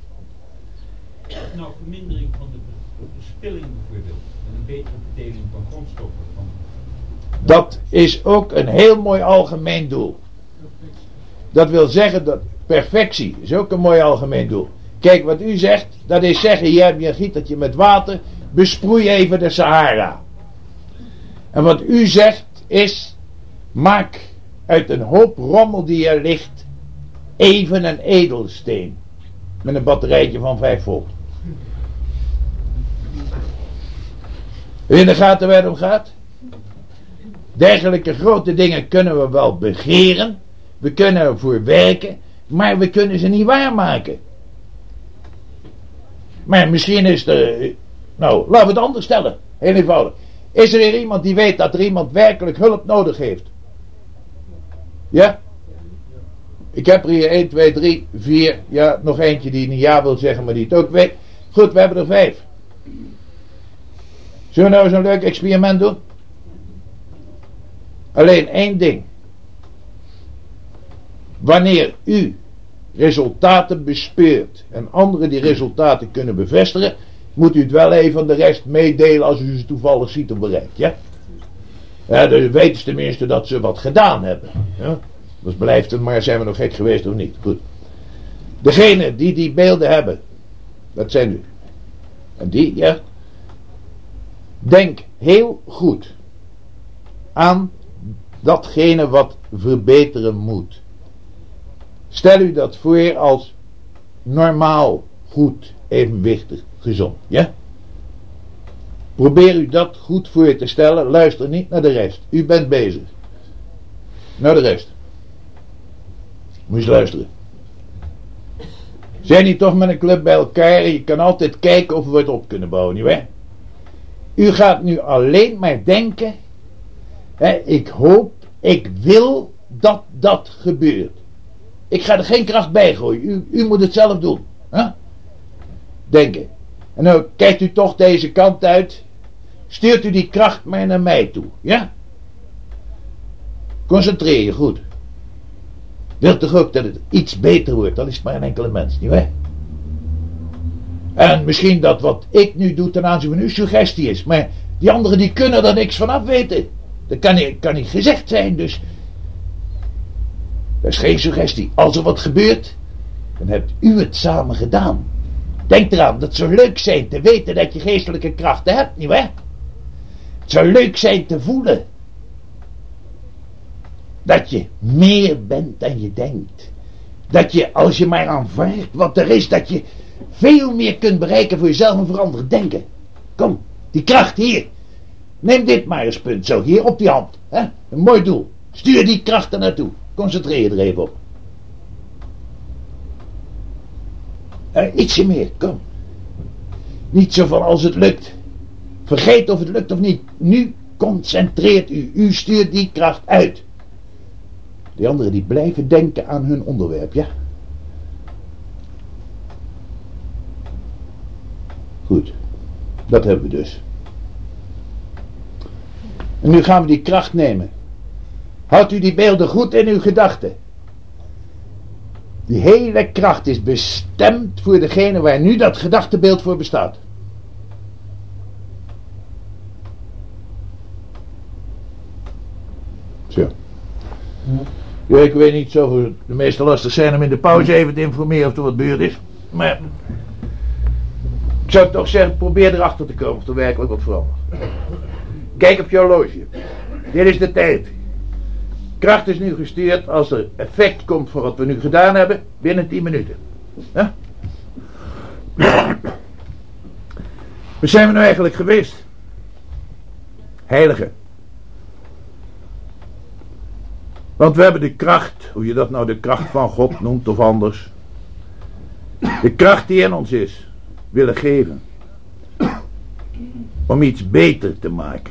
Nou, vermindering van de verspilling bijvoorbeeld. En een betere verdeling van grondstoffen. Van... Dat is ook een heel mooi algemeen doel. Dat wil zeggen dat perfectie is ook een mooi algemeen doel. Kijk, wat u zegt, dat is zeggen, je hebt je een gietertje met water, besproei even de Sahara. En wat u zegt is, maak uit een hoop rommel die er ligt, even een edelsteen. Met een batterijtje van vijf volt. In de gaten waar het om gaat? Dergelijke grote dingen kunnen we wel begeren. We kunnen ervoor werken. Maar we kunnen ze niet waarmaken. Maar misschien is er... Nou, laten we het anders stellen. Heel eenvoudig. Is er hier iemand die weet dat er iemand werkelijk hulp nodig heeft? Ja? Ik heb er hier één, twee, drie, vier. Ja, nog eentje die niet ja wil zeggen, maar die het ook weet. Goed, we hebben er vijf. Zullen we nou zo'n leuk experiment doen? Alleen één ding. Wanneer u resultaten bespeurt en anderen die resultaten kunnen bevestigen, moet u het wel even aan de rest meedelen als u ze toevallig ziet of bereikt, ja? Ja, dus weten ze tenminste dat ze wat gedaan hebben. Ja? Dus blijft het maar, zijn we nog gek geweest of niet? Goed. Degene die die beelden hebben, dat zijn u. En die, ja. Denk heel goed aan datgene wat verbeteren moet. Stel u dat voor als normaal, goed, evenwichtig, gezond. Ja? Probeer u dat goed voor je te stellen. Luister niet naar de rest. U bent bezig. Naar de rest. Moet je eens luisteren. Zijn die toch met een club bij elkaar? Je kan altijd kijken of we het op kunnen bouwen, nietwaar? U gaat nu alleen maar denken. Hè, ik hoop, ik wil dat dat gebeurt. Ik ga er geen kracht bij gooien. U, u moet het zelf doen. Hè? Denken. En nou kijkt u toch deze kant uit. Stuurt u die kracht maar naar mij toe. Ja? Concentreer je goed. Wilt toch ook dat het iets beter wordt. Dan is het maar een enkele mens. Nietwaar? En misschien dat wat ik nu doe ten aanzien van uw suggestie is. Maar die anderen die kunnen er niks van af weten. Dat kan niet, kan niet gezegd zijn. Dus dat is geen suggestie. Als er wat gebeurt, dan hebt u het samen gedaan. Denk eraan, dat zou leuk zijn te weten dat je geestelijke krachten hebt, nietwaar? Het zou leuk zijn te voelen dat je meer bent dan je denkt. Dat je, als je maar aanvaardt wat er is, dat je veel meer kunt bereiken voor jezelf en voor anderen. Denken. Kom, die kracht hier. Neem dit maar eens punt, zo, hier op die hand. Hè? Een mooi doel. Stuur die kracht er naartoe. Concentreer je er even op. Uh, ietsje meer, kom. Niet zo van als het lukt. Vergeet of het lukt of niet. Nu concentreert u. U stuurt die kracht uit. Die anderen die blijven denken aan hun onderwerp, ja? Goed. Dat hebben we dus. En nu gaan we die kracht nemen. Houdt u die beelden goed in uw gedachten. Die hele kracht is bestemd voor degene waar nu dat gedachtebeeld voor bestaat. Zo. Ja, ik weet niet zo voor de meeste lastig zijn om in de pauze even te informeren of er wat beurt is. Maar ik zou toch zeggen, probeer erachter te komen of er werkelijk wat verandert. Kijk op je horloge. Dit is de tijd. Kracht is nu gestuurd als er effect komt van wat we nu gedaan hebben binnen tien minuten. Ja? Waar zijn we nou eigenlijk geweest? Heilige. Want we hebben de kracht, hoe je dat nou de kracht van God noemt of anders. De kracht die in ons is, willen geven. Om iets beter te maken.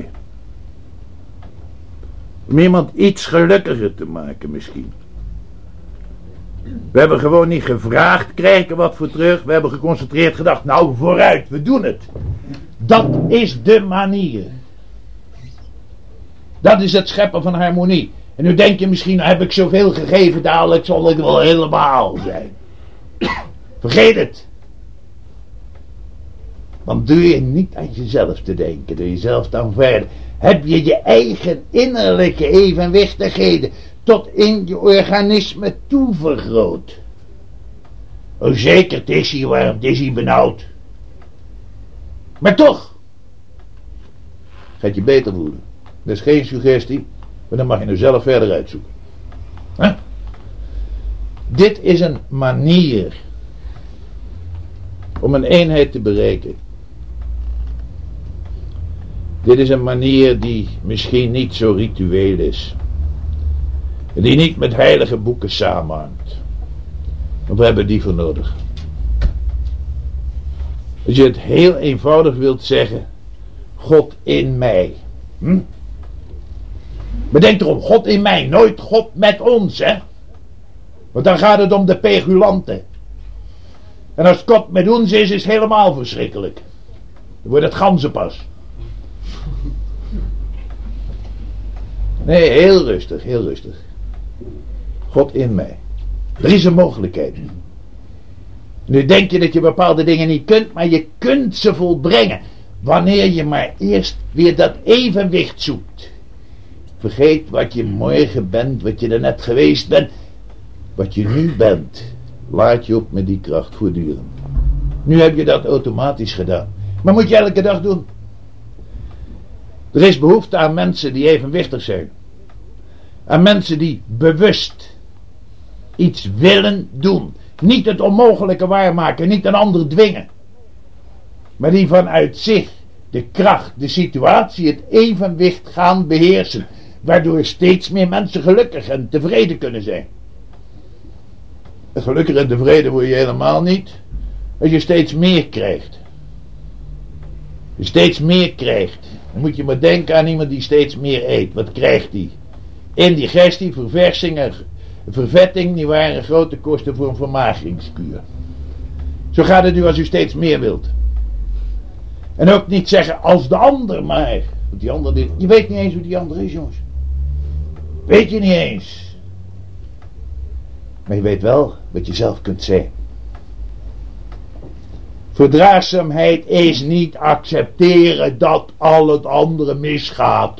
Om iemand iets gelukkiger te maken misschien. We hebben gewoon niet gevraagd, krijgen wat voor terug. We hebben geconcentreerd gedacht, nou vooruit, we doen het. Dat is de manier. Dat is het scheppen van harmonie. En nu denk je misschien, heb ik zoveel gegeven, dadelijk zal ik wel helemaal zijn. Vergeet het. Want doe je niet aan jezelf te denken, door jezelf te aanvaarden. Heb je je eigen innerlijke evenwichtigheden tot in je organisme toevergroot. Oh zeker, het is hier warm, het is hier benauwd. Maar toch, gaat je beter voelen. Dat is geen suggestie, maar dan mag je nu zelf verder uitzoeken. Huh? Dit is een manier om een eenheid te bereiken. Dit is een manier die misschien niet zo ritueel is. En die niet met heilige boeken samenhangt. Want we hebben die voor nodig. Als je het heel eenvoudig wilt zeggen, God in mij. Hm? Bedenk erom, God in mij, nooit God met ons, hè. Want dan gaat het om de pegulanten. En als God met ons is, is het helemaal verschrikkelijk. Dan wordt het ganzenpas. Nee, heel rustig, heel rustig. God in mij. Er is een mogelijkheid. Nu denk je dat je bepaalde dingen niet kunt, maar je kunt ze volbrengen. Wanneer je maar eerst weer dat evenwicht zoekt. Vergeet wat je morgen bent, wat je er net geweest bent. Wat je nu bent. Laat je op met die kracht voortdurend. Nu heb je dat automatisch gedaan. Maar moet je elke dag doen. Er is behoefte aan mensen die evenwichtig zijn. Aan mensen die bewust iets willen doen. Niet het onmogelijke waarmaken, niet een ander dwingen. Maar die vanuit zich de kracht, de situatie, het evenwicht gaan beheersen. Waardoor steeds meer mensen gelukkig en tevreden kunnen zijn. Gelukkig en tevreden word je helemaal niet. Als je steeds meer krijgt. Als je steeds meer krijgt. Dan moet je maar denken aan iemand die steeds meer eet. Wat krijgt hij? Indigestie, verversing en vervetting. Die waren grote kosten voor een vermageringskuur. Zo gaat het u als u steeds meer wilt. En ook niet zeggen als de ander maar. Want die ander, je weet niet eens hoe die ander is, jongens. Weet je niet eens. Maar je weet wel wat je zelf kunt zijn. Verdraagzaamheid is niet accepteren dat al het andere misgaat.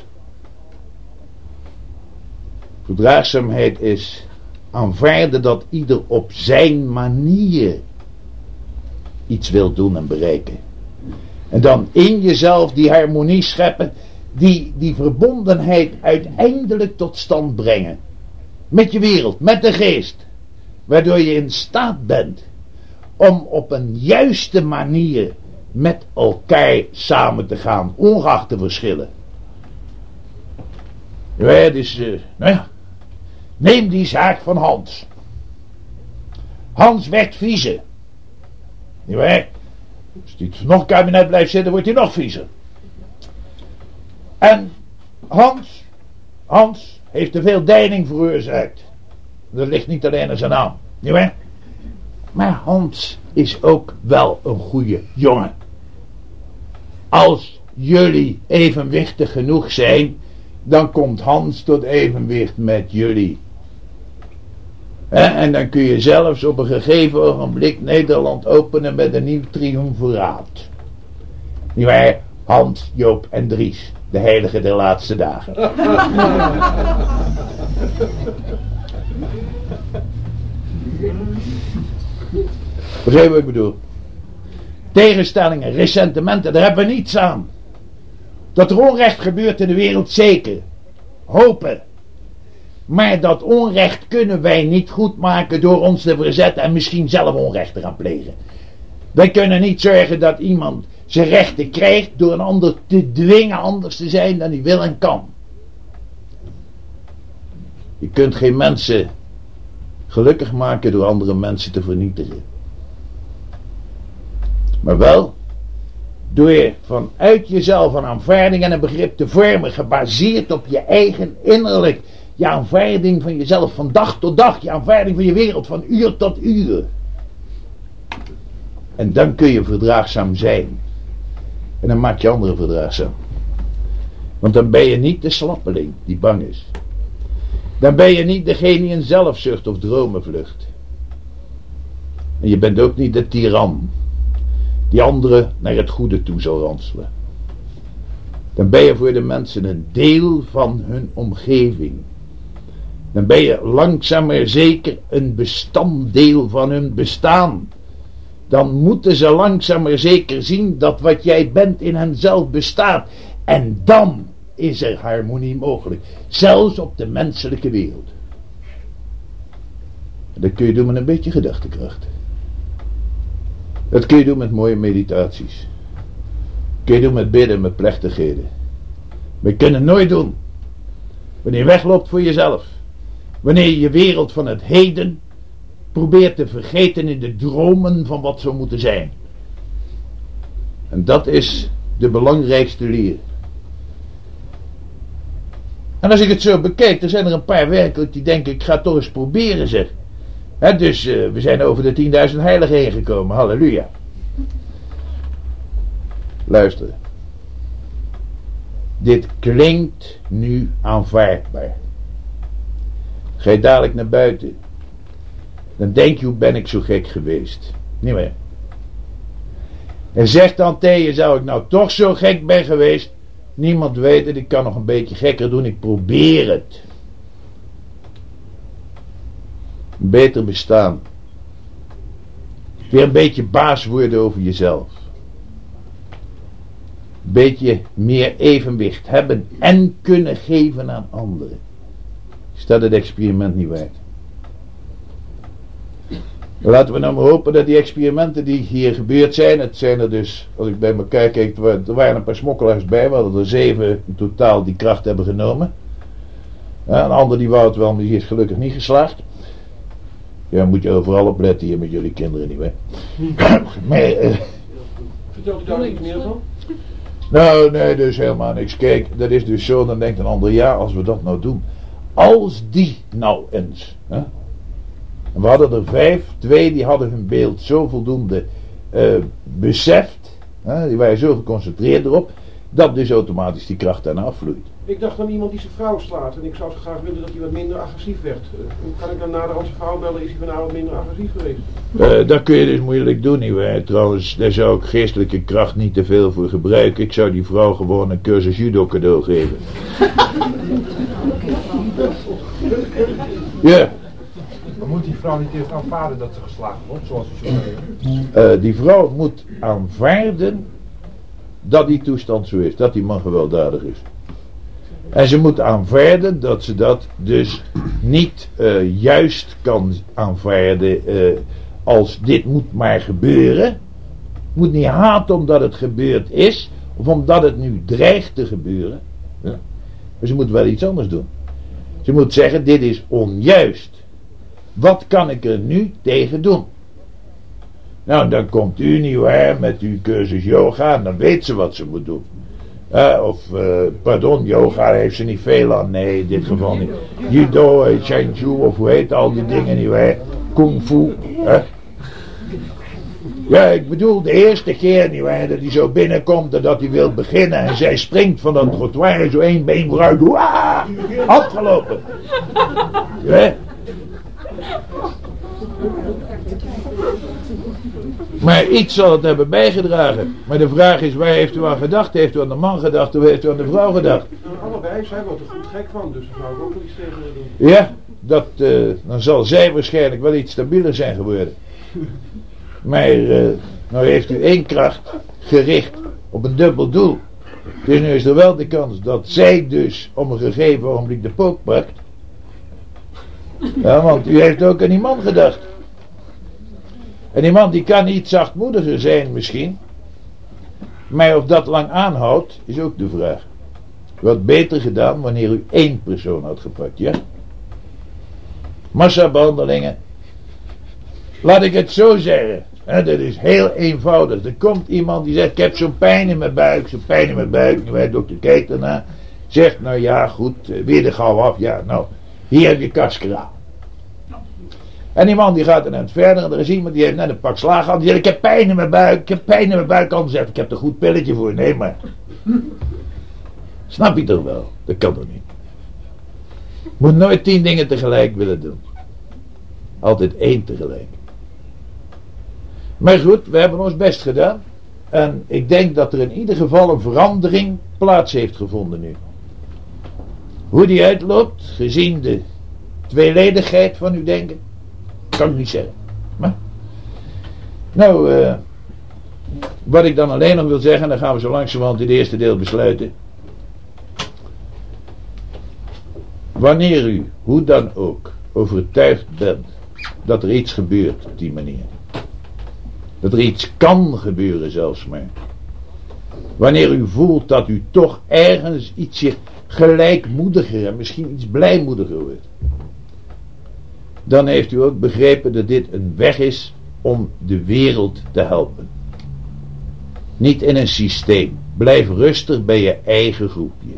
Verdraagzaamheid is aanvaarden dat ieder op zijn manier iets wil doen en bereiken. En dan in jezelf die harmonie scheppen, die, die verbondenheid uiteindelijk tot stand brengen. Met je wereld, met de geest. Waardoor je in staat bent om op een juiste manier met elkaar samen te gaan, ongeacht de verschillen. Ja, dus, uh, nou ja, neem die zaak van Hans. Hans werd vieze. Ja, Als hij nog een kabinet blijft zitten, wordt hij nog viezer. En Hans, Hans heeft te veel deining veroorzaakt. Dat ligt niet alleen aan zijn naam, nietwaar? Maar Hans is ook wel een goede jongen. Als jullie evenwichtig genoeg zijn, dan komt Hans tot evenwicht met jullie. He, en dan kun je zelfs op een gegeven ogenblik Nederland openen met een nieuw triumviraat. Nietwaar? Hans, Joop en Dries, de heilige der laatste dagen. Begrijp je wat ik bedoel? Tegenstellingen, ressentimenten, daar hebben we niets aan. Dat er onrecht gebeurt in de wereld, zeker. Hopen. Maar dat onrecht kunnen wij niet goedmaken door ons te verzetten en misschien zelf onrecht te gaan plegen. Wij kunnen niet zorgen dat iemand zijn rechten krijgt door een ander te dwingen anders te zijn dan hij wil en kan. Je kunt geen mensen gelukkig maken door andere mensen te vernietigen. Maar wel door je vanuit jezelf een aanvaarding en een begrip te vormen, gebaseerd op je eigen innerlijk. Je aanvaarding van jezelf van dag tot dag, je aanvaarding van je wereld van uur tot uur. En dan kun je verdraagzaam zijn. En dan maak je anderen verdraagzaam. Want dan ben je niet de slappeling die bang is. Dan ben je niet degene die in zelfzucht of dromen vlucht. En je bent ook niet de tiran die anderen naar het goede toe zal ranselen. Dan ben je voor de mensen een deel van hun omgeving. Dan ben je langzaam maar zeker een bestanddeel van hun bestaan. Dan moeten ze langzaam maar zeker zien dat wat jij bent in henzelf bestaat. En dan is er harmonie mogelijk. Zelfs op de menselijke wereld. En dat kun je doen met een beetje gedachtekracht. Dat kun je doen met mooie meditaties. Dat kun je doen met bidden, met plechtigheden. Maar je kunt het nooit doen wanneer je wegloopt voor jezelf. Wanneer je je wereld van het heden probeert te vergeten in de dromen van wat zou moeten zijn. En dat is de belangrijkste leer. En als ik het zo bekijk, dan zijn er een paar werkelijk die denken, ik ga het toch eens proberen, zeg. He, dus uh, we zijn over de tienduizend heiligen heen gekomen, halleluja. Luister. Dit klinkt nu aanvaardbaar. Ga je dadelijk naar buiten, dan denk je, hoe ben ik zo gek geweest? Niet meer. En zeg dan tegen je, zou ik nou toch zo gek ben geweest? Niemand weet het, ik kan nog een beetje gekker doen, ik probeer het. Een beter bestaan. Weer een beetje baas worden over jezelf. Een beetje meer evenwicht hebben en kunnen geven aan anderen. Is dat het experiment niet waard? Laten we nou maar hopen dat die experimenten die hier gebeurd zijn, het zijn er dus, als ik bij elkaar kijk, er waren een paar smokkelaars bij, we hadden er zeven in totaal die kracht hebben genomen. Ja, een ander die wou het wel, maar die is gelukkig niet geslaagd. Ja, moet je overal op letten hier met jullie kinderen, niet waar? Maar, uh, Vertelt u daar iets meer van? Nou, nee, dus helemaal niks. Kijk, dat is dus zo, dan denkt een ander, ja, als we dat nou doen. Als die nou eens, hè? En we hadden er vijf, twee die hadden hun beeld zo voldoende uh, beseft, hè? Die waren zo geconcentreerd erop, dat dus automatisch die kracht daarna afvloeit. Ik dacht aan iemand die zijn vrouw slaat en ik zou zo graag willen dat hij wat minder agressief werd. Hoe kan ik dan nader aan zijn vrouw bellen, is hij vanavond wat minder agressief geweest? Uh, dat kun je dus moeilijk doen, nietwaar? Trouwens, daar zou ik geestelijke kracht niet te veel voor gebruiken. Ik zou die vrouw gewoon een cursus judo cadeau geven. Ja. Maar moet die vrouw niet eerst aanvaarden dat ze geslagen wordt, zoals u zo zei? Uh, die vrouw moet aanvaarden dat die toestand zo is, dat die man gewelddadig is. En ze moet aanvaarden dat ze dat dus niet uh, juist kan aanvaarden uh, als dit moet maar gebeuren. Moet niet haten omdat het gebeurd is, of omdat het nu dreigt te gebeuren. Ja. Maar ze moet wel iets anders doen. Ze moet zeggen, dit is onjuist. Wat kan ik er nu tegen doen? Nou, dan komt u niet waar met uw cursus yoga en dan weet ze wat ze moet doen. Uh, of, uh, pardon, yoga heeft ze niet veel aan. Nee, in dit geval niet. Judo, uh, Shang Chu, of hoe heet al die dingen niet waar. Kung Fu. Uh. Ja, ik bedoel, de eerste keer niet waar, dat hij zo binnenkomt en dat hij wil beginnen. En zij springt van dat trottoir zo één been vooruit. Waaah, afgelopen. Ja. Maar iets zal het hebben bijgedragen. Maar de vraag is, waar heeft u aan gedacht? Heeft u aan de man gedacht of heeft u aan de vrouw gedacht? Nou, allebei, zij wordt er goed gek van, dus daar zou ik ook wel iets tegen willen doen. Ja, dat, uh, dan zal zij waarschijnlijk wel iets stabieler zijn geworden. Maar, uh, nou heeft u één kracht gericht op een dubbel doel. Dus nu is er wel de kans dat zij dus om een gegeven ogenblik de pook pakt. Ja, want u heeft ook aan die man gedacht. En die man die kan iets zachtmoediger zijn misschien. Maar of dat lang aanhoudt, is ook de vraag. U had beter gedaan wanneer u één persoon had gepakt, ja? Massabehandelingen. Laat ik het zo zeggen. Hè, dat is heel eenvoudig. Er komt iemand die zegt, ik heb zo'n pijn in mijn buik, zo'n pijn in mijn buik. En de dokter kijkt ernaar. Zegt, nou ja, goed, weer de gauw af. Ja, nou, hier heb je kaskraal. En die man die gaat er net verder. En er is iemand die heeft net een pak slaag gehad. Die zegt, ik heb pijn in mijn buik, ik heb pijn in mijn buik. Anders zegt, ik heb er een goed pilletje voor. Nee, maar... Snap je toch wel? Dat kan toch niet. Moet nooit tien dingen tegelijk willen doen. Altijd één tegelijk. Maar goed, we hebben ons best gedaan. En ik denk dat er in ieder geval een verandering plaats heeft gevonden nu. Hoe die uitloopt, gezien de tweeledigheid van uw denken, kan ik niet zeggen. Maar, nou, uh, wat ik dan alleen nog wil zeggen, dan gaan we zo langzamerhand in het eerste deel besluiten. Wanneer u, hoe dan ook, overtuigd bent dat er iets gebeurt op die manier. Dat er iets kan gebeuren zelfs maar. Wanneer u voelt dat u toch ergens ietsje gelijkmoediger en misschien iets blijmoediger wordt. Dan heeft u ook begrepen dat dit een weg is om de wereld te helpen. Niet in een systeem. Blijf rustig bij je eigen groepje.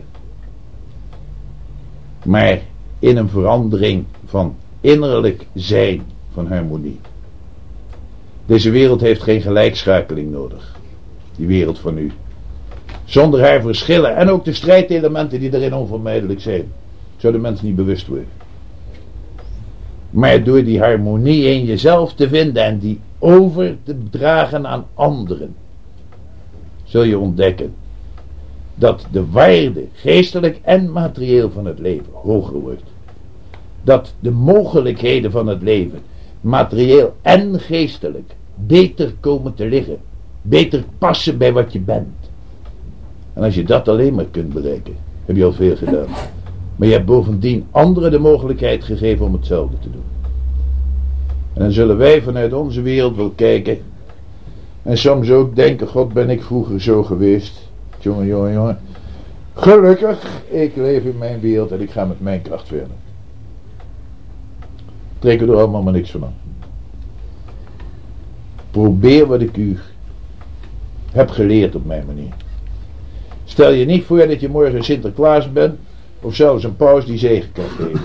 Maar in een verandering van innerlijk zijn van harmonie. Deze wereld heeft geen gelijkschakeling nodig. Die wereld van u. Zonder haar verschillen en ook de strijdelementen die erin onvermijdelijk zijn. Zou de mens niet bewust worden. Maar door die harmonie in jezelf te vinden en die over te dragen aan anderen. Zul je ontdekken dat de waarde, geestelijk en materieel van het leven, hoger wordt. Dat de mogelijkheden van het leven, materieel en geestelijk, beter komen te liggen. Beter passen bij wat je bent. En als je dat alleen maar kunt bereiken, heb je al veel gedaan. Maar je hebt bovendien anderen de mogelijkheid gegeven om hetzelfde te doen. En dan zullen wij vanuit onze wereld wel kijken. En soms ook denken, God, ben ik vroeger zo geweest. Jongen, jongen, jongen. Gelukkig, ik leef in mijn wereld en ik ga met mijn kracht verder. Trek er allemaal maar niks van aan. Probeer wat ik u heb geleerd op mijn manier. Stel je niet voor dat je morgen Sinterklaas bent. Of zelfs een paus die zegen kan geven.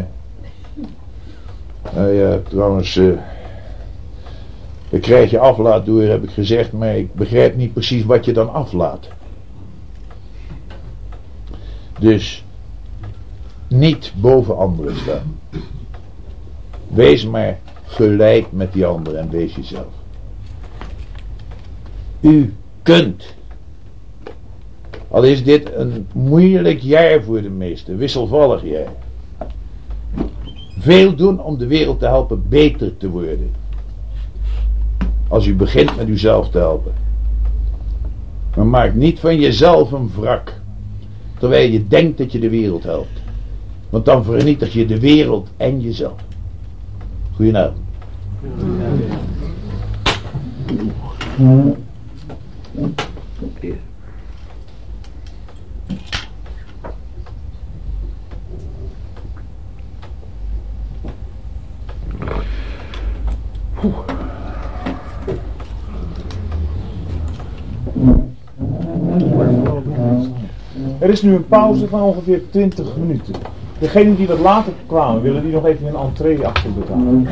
Nou ja, trouwens. Uh, dan krijg je aflaat door, heb ik gezegd. Maar ik begrijp niet precies wat je dan aflaat. Dus. Niet boven anderen staan. Wees maar gelijk met die anderen en wees jezelf. U kunt. Al is dit een moeilijk jaar voor de meesten, wisselvallig jaar. Veel doen om de wereld te helpen beter te worden. Als u begint met uzelf te helpen. Maar maak niet van jezelf een wrak. Terwijl je denkt dat je de wereld helpt. Want dan vernietig je de wereld en jezelf. Goedenavond. Er is nu een pauze van ongeveer twintig minuten. Degenen die wat later kwamen, willen die nog even een entree achter betalen.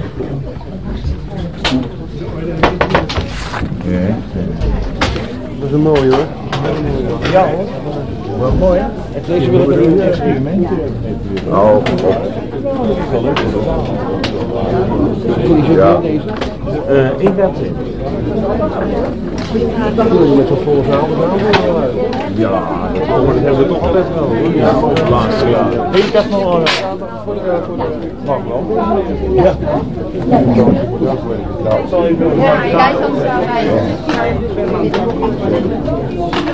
Ja. Dat is een mooie hoor. Ja hoor. Wel mooi, hè? Deze wil ik Een niet. experiment. Oh, op. Ja. Uh, ik dat in. Kun je met zo'n volle zaal gedaan? Ja, dat hebben we toch altijd wel. Ja, het laatste jaar. Ik had nog een... Mag wel. Ja. Ik zal even... Ja, jij kan zo rijden.